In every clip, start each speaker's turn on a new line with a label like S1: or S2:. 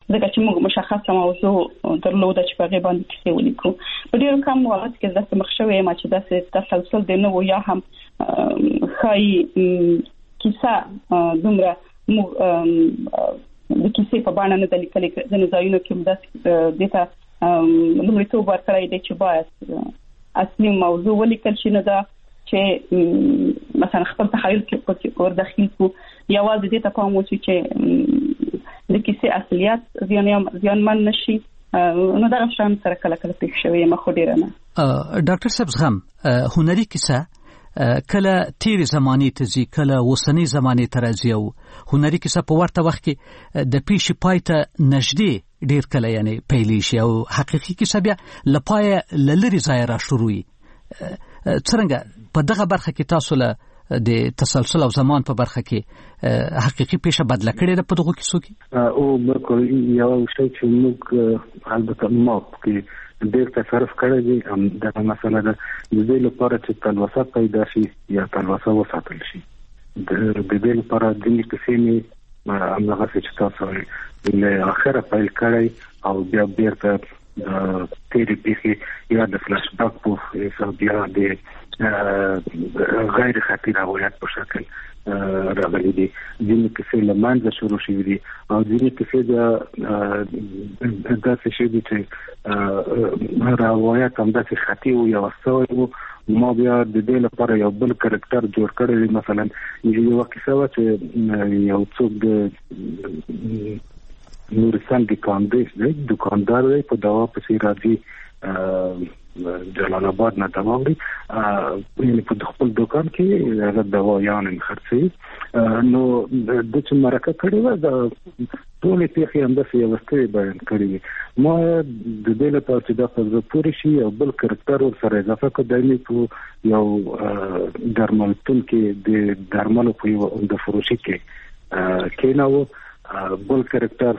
S1: ځکه چې موږ مشخصه موضوع درلوده چې په هغه باندې کیسې ولیکو. په ډېر کم وخت کې زه مخ شوې ما چې داسې تسلسل دی نو یا هم خای کیسه دومره د کیسې په باندې نه د لیکلې د نزاعونو کې مدد دته لومړیتوب ورکړی دی چې باید اصلي موضوع ولیکل شي، نه دا چې مثلا خپل تخیل کې ور داخل کو یوازې دې ته پام وشي چې د کیسې اصلیت زیانمن نشي. نو دا شان سره کله کله پېښ شوی مخ ډیر نه.
S2: ډاکټر صاحب زغم هنري کیسه کله تیر زمانه ته ځي، کله وسنی زمانه ته راځي، او هنري کیسه په ورته وخت کې د پیښې پای ته نږدې ډیر کله یعنی پیلې شي او حقیقي کیسه بیا لپاره لری ځای را شروعي. څنګه په دغه برخه کې تاسو له د تسلسل او زمان په برخه کې حقيقي پیښه بدله کړې ده په دغه کیسو کې؟
S3: او بالکل یو شی چې موږ البته موږ کې ډېر تصرف کړی دی دا مسله ده د دې لپاره چې تلوسه پیدا شي یا تلوسه وساتل شي. د دې لپاره د کیسې نه هغه چې تاسو له اخره پیل کړی او بیا بیرته تیری پیښې یا د فلاش بیک په حساب بیا د غیر خطي روایت په شکل راغلي دي. ځینې کیسې له منځه شروع شوي دي او ځینې کیسې داسې شوي دي چې روایت همداسې خطي و یا وسوی و. ما بیا د دې لپاره یو بل کرکټر جوړ کړی دی. مثلا یو کیسه وه چې یو څوک د نورستان دکاندار دی په دوا پسې راځي جلال آباد نه دوا وړي یعنې په خپل دوکان کې هغه دوايان خرڅوي. نو د چې مرکه کړې وه د ټولې پیښې همداسې یوستې بیان کړې وي. ما د دې لپاره چې دا په زړه پورې شي یو بل کرکټر ورسره اضافه کړ. دایمي په یو درملتون کې د درملو په یو عمده فروشي کې کېناوه. بل کرکټر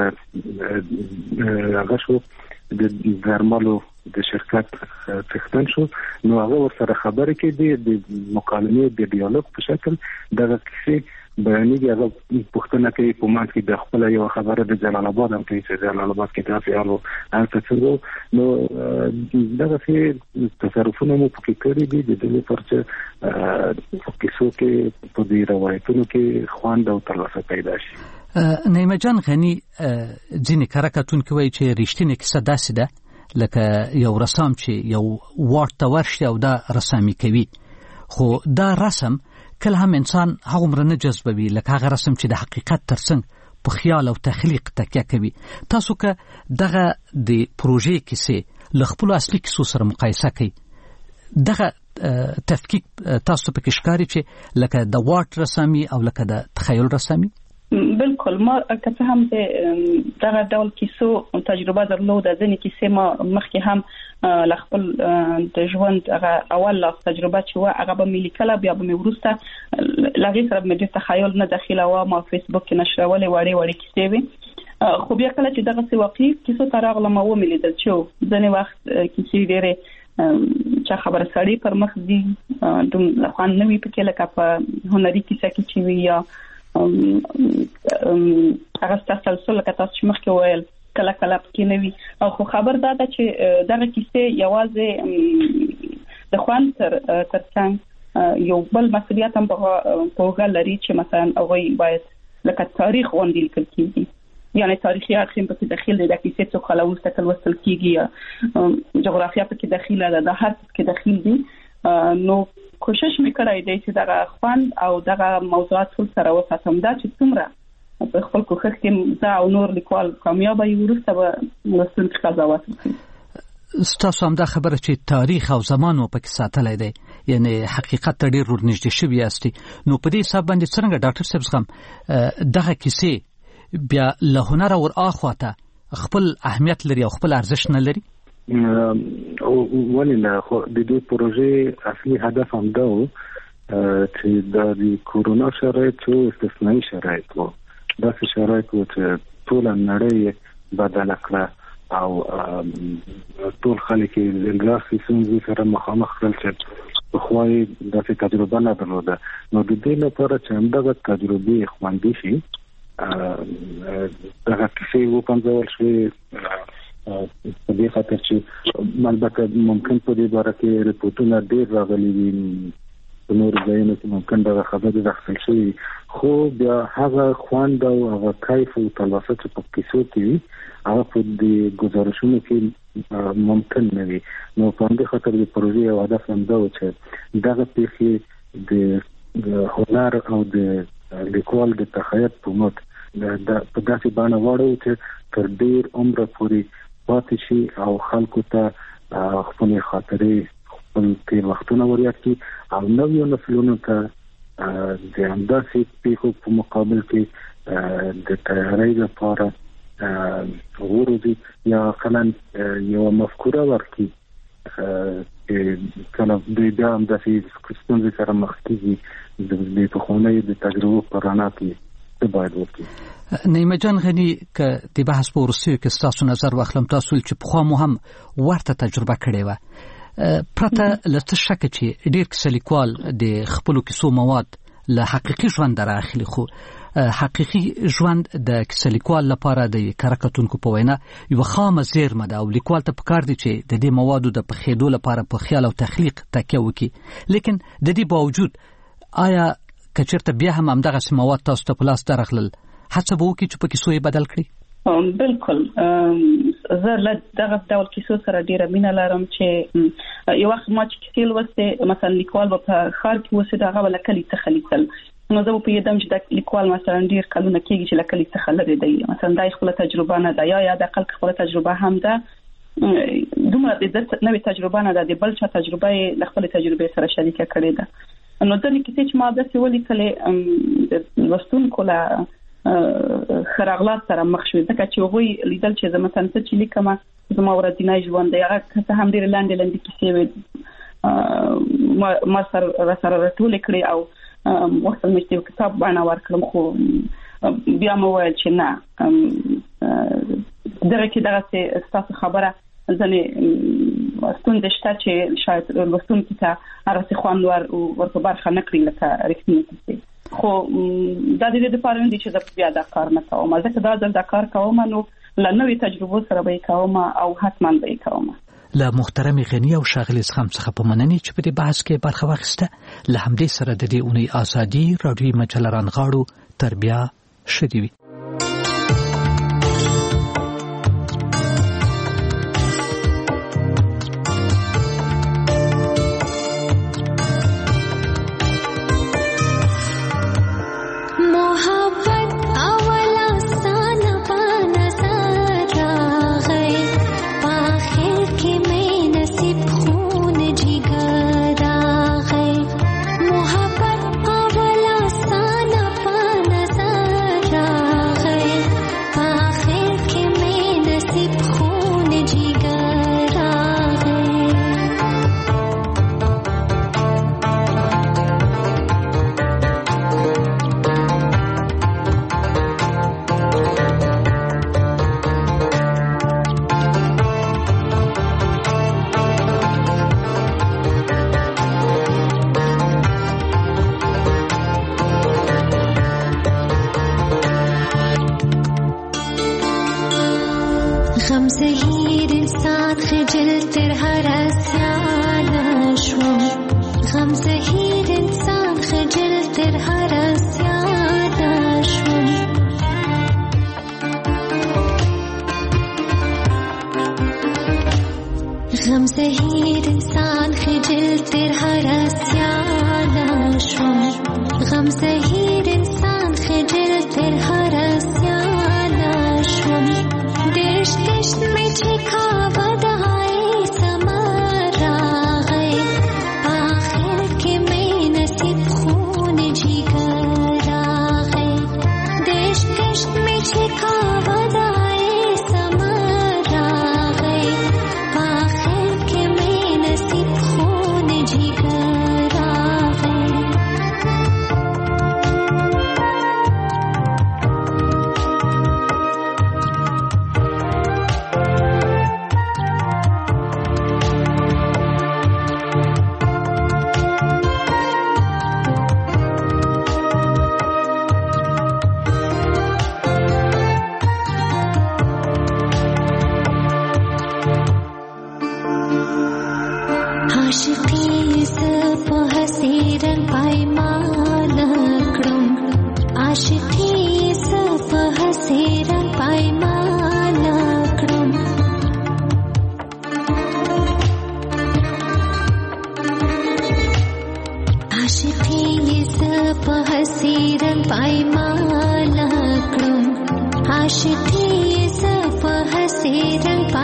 S3: هغه شو د درملو د شرکت څښتن شو. نو هغه ورسره خبرې کړي د مکالمې د ډیالوګ په شکل دغه کیسې بیانېږي. هغه پوښتنه کوي په ما کې د خپل یو خبره د جلال آباد هم کوي چې جلال آباد کې داسې حالو هلته څنګه. نو دغسې تصرفونه مو پکې کړي دي د دې لپاره چې په کیسو کې په دې روایتونو کې خوند او تلوسه پیدا شي.
S2: نعیمه جان غني ځینې کره کتونکي وایي چې رښتینې کیسه داسې ده لکه یو رسام چې یو واټ ته ورشي او دا رسامي کوي، خو دا رسم کله هم انسان هغومره نه جذبوي لکه هغه رسم چې د حقیقت ترڅنګ په خیال او تخلیق تکیه کوي. تاسو که دغه د پروژې کیسې له خپلو اصلي کیسو سره مقایسه کوي، دغه تفکیک تاسو پکې ښکاري چې لکه د واټ رسامي او لکه د تخیل رسامي؟
S1: بالکل. ما که هم دغه ډول کیسو تجربه درلوده. ځینې کیسې ما مخکې هم خپل د ژوند هغه اول تجربه چې وه هغه به مې لیکله، بیا به مې وروسته له هغې سره به مې ډېر تخیل نه داخله وه. ما فیسبوک کې نشرولې وړې کیسې وې، خو بیا کله چې دغسې واقعي کیسو ته راغلم ما ومې لیدل چې ځینې وخت کیسې ډېرې چا خبره سړی پر مخ دي دومره خوند نه وي پکې لکه په هنري کیسه کې چې وي یا هغه تسلسل لکه تاسو چې مخکې وویل کله کله پکې نه وي. خو خبر دا ده چې دغه کیسې یوازې د خوند ترڅنګ یو بل مسؤلیت هم په هغه لري چې مثلا هغوی باید لکه تاریخ غوندې لیکل کېږي، یعنې تاریخي اړخ هم پکې داخل دی. د کیسې څو کاله وروسته کله لوستل کېږي یا جغرافیه پکې داخله ده، دا هر څه پکې داخل دي. نو کوشش مې کړی دی چې دغه خوند او دغه موضوعات ټول سره وساتم. دا چې څومره په خپل کوښښ کې زه او نور لیکوال کامیابه یو وروسته به لوستونکي قضاوت وکړي.
S2: ستاسو همدا خبره چې تاریخ او زمان مو پکې ساتلی دی، یعنې حقیقت ته ډېر ورنږدې شوي یاستئ. نو په دې حساب باندې څرنګه ډاکټر صاحب زغم دغه کیسې بیا له هنره ور اخوا ته خپل اهمیت لري او خپل ارزښت نه لري؟
S3: ولې نه؟ خو د دې پروژې اصلي هدف هم دا و چې د کورونا شرایط و استثنایي شرایط و، داسې شرایط و چې ټوله نړۍ بدله کړه او ټول خلک یې داسې ستونزې سره مخامخ کړل چې پخوا یې داسې تجربه نه درلوده. نو د دې لپاره چې همدغه تجربې خوندي شي دغه کیسې وپنځول شوې په دې خاطر چې البته ممکن په دې باره کې ریپورتونه ډېر راغلي وي په نور ځایونو کې ممکن دغه خبرې راخل شي خو بیا هغه خوند او هغه کیف او تلوسه چې په کیسو کې وي هغه په دې گزارشونو کې ممکن نه وي نو په دې خاطر د پروژې او هدف هم دا و چې دغه پیښې د هنر او د لیکوال د تخیل په مټ په داسې باندې واړو چې تر ډېر عمر پورې پاتې شي او خلکو ته خپل خاطرې خپل تیر وختونه وريات کی او نویو نسلونو ته د همداسې پیښو په مقابل کې د تیاری لپاره ورودي یا کلن یو مفکوره ورکي کله د دې همداسې ستونزې سره مخ کیږي د پخوانۍ د تجربو پر رڼا کې
S2: نیمه جان غنی که د بحث په ورسیو کې تاسو نظر واخلم تاسو چې په خو مو هم ورته تجربه کړې و پرته لته شک چې ډیر کس لیکوال د خپل کیسو مواد له حقيقي ژوند راخلي خو حقيقي ژوند د کس لیکوال لپاره د کارکتونکو په وینا یو خامه زیرمه ده او لیکوال ته پکار دي چې د دې موادو د پخېدو لپاره په خیال او تخلیق تکیه وکړي لیکن د دې باوجود آیا کچرته بیا هم دغه مواد تاسو ته پلاس درغلل هڅه به وکړي چې په کیسو یې بدل کړي
S1: بالکل زه له دغه ډول کیسو سره ډیره مینه لرم چې یو وخت ما چې کیسې لوستې مثلا لیکوال په خار کې وسه دغه ولکلي تخلیقل نو زه په یدم چې د لیکوال مثلا ډیر کلونه کېږي چې لکلي تخلل دی مثلا دای خپل تجربه نه ده یا د خپل تجربه هم ده دومره د نوې تجربه نه ده د بل چا تجربه له خپل تجربه سره شریکه کړې ده نو د لیکلي چې ما د سوالي کله وستونکو لا خراغلات سره مخ شوې ځکه چې وګوي لیدل چې زما څنګه چې لیکم زما ورځنی ژوند دی هغه څه هم ډیر لاندې کیسې ما سره راټول کړې او وخت مې چې کتاب باندې ورکړم خو بیا مو ویل چې نه دغه څه خبره ځنې ستونزې شته چې شاید لوستونکو ته هغه خوند ورته برخه نه کړی لکه رښتینی کیسې خو دا د دې لپاره نه دي چې زه بیا دا کار نه کوم ځکه دا کار کوم نو له نوې تجربو سره به کوم او حتما به کوم
S2: له محترم غنی او شاغلی څخه په مننه چې په دې بحث کې برخه واخیسته له همدې سره د دې اونۍ ازادي رادیوي مجله رانغاړو تربیه شدي وي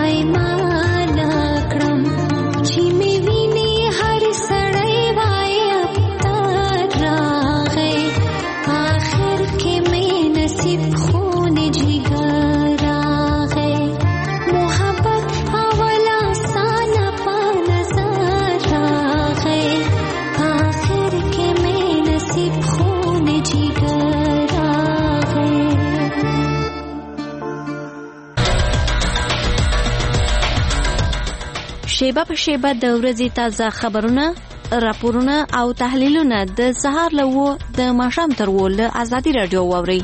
S4: شیبه په شیبه د ورځې تازه خبرونه، راپورونه او تحلیلونه د سهار له 9 د ماښام تر 10 له ازادي رادیو واورئ.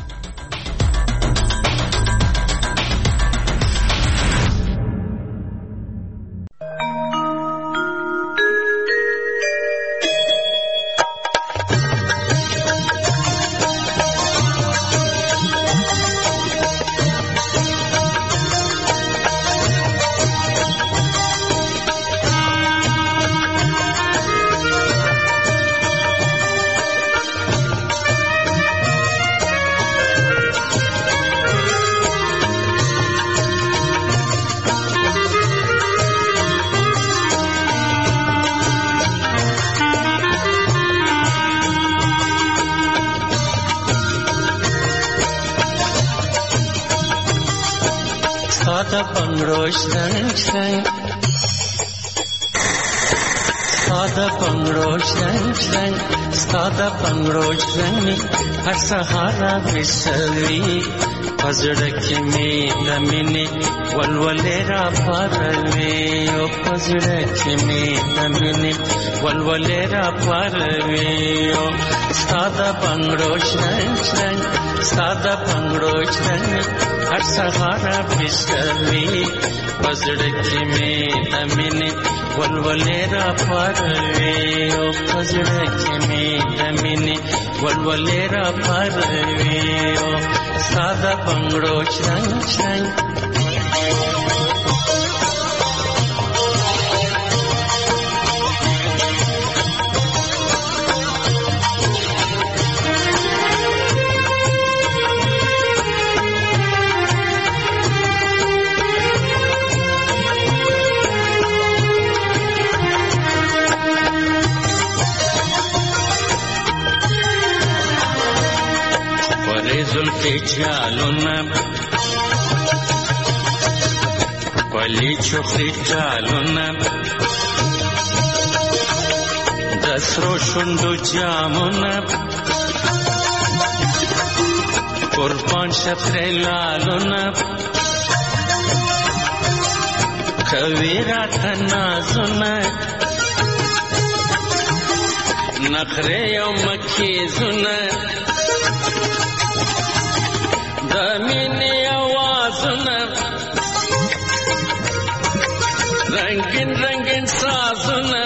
S5: ساده پنګروش رنګ هر سهارا وسوي پزړه کې می د مینې ولولې را پاروي او پزړه کې می د مینې ولولې را پاروي او ساده پنګروش رنګ هر سهارا وسوي پزړه کې می د مینې ولولې را پاروي او پزړه کې می د مینې ولولې را پاروي او ساده پنګروش رنګ زلفی چالونا پلی چوخی چالونا دسرو شندو جامونا قربان شفر لالونا کویرات نازونا نخره یو مکی زونا دمینی آوازونه رنگین سازونه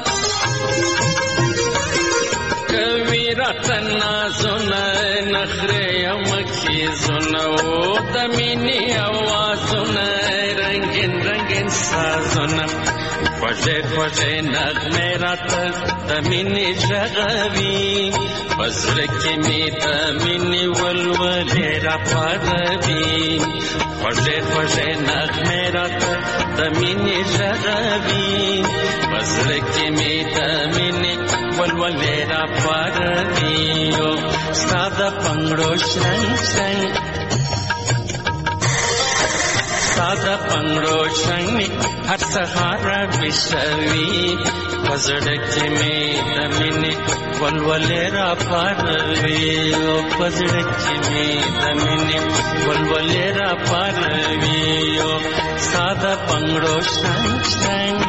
S5: کویرات نازونه نخره مکیزونه و دمینی آوازونه رنگین سازونه خوشه نغمه رات دمینی جغوی بزرکی می دمینی ولولی را پاروی خوشه نغمه رات دمینی جغوی بزرکی می دمینی ولولی را پاروی ساده پنگروش رنگ ساده پنگروش رنگ هر سهارا وسوي پزړه کې می د مینې ولولې را پاروي او پزړه کې می د مینې ولولې را پاروي او ساده پنګروش رنګ